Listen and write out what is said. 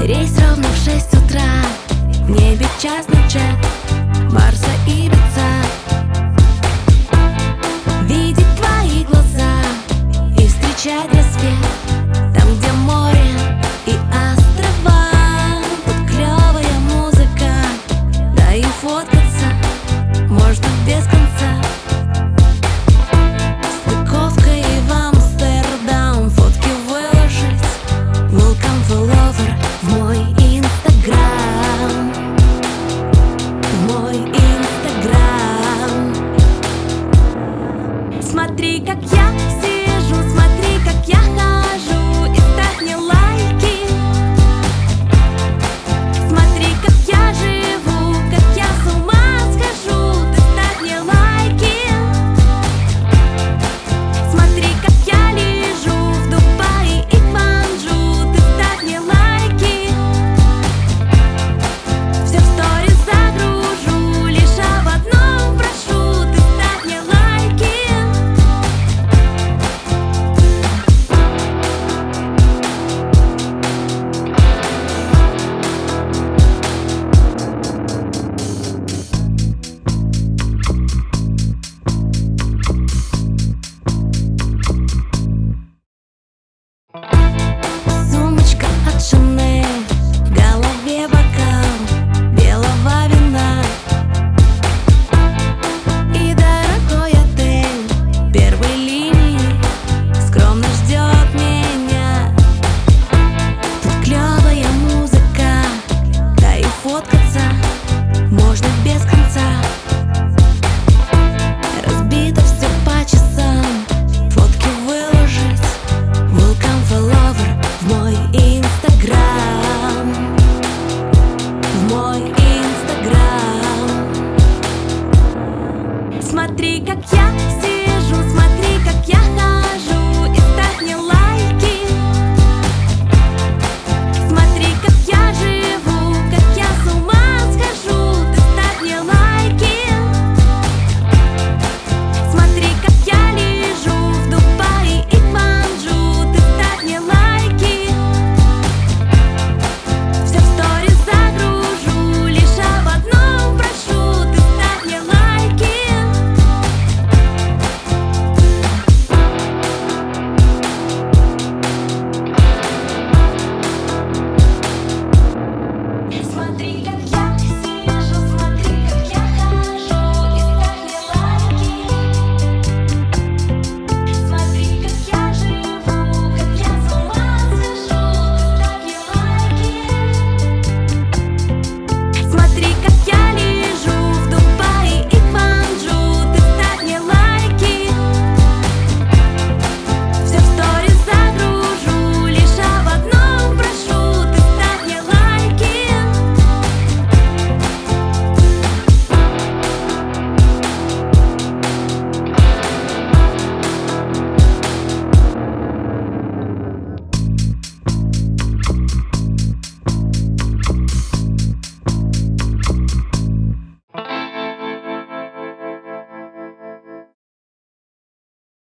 Рейс ровно в 6 утра, в небе частный джет, Барса и Ibiza. Видеть твои глаза и встречать рассвет там, где море и острова. Тут клевая музыка, да и фоткаться можно без конца. Стыковка и в Амстердам, фотки выложить, welcome to lover в мой Инстаграм, в мой Инстаграм. Смотри, как я сижу, смотри, как я хожу, и ставь мне лайки. Смотри, как я живу, как я с ума схожу, ты ставь мне лайки. Смотри, как я лежу в Дубае и Кванджу, ты ставь мне лайки. Все в сторис загружу, лишь об одном прошу, ты ставь мне лайки. Сумочка от Chanel.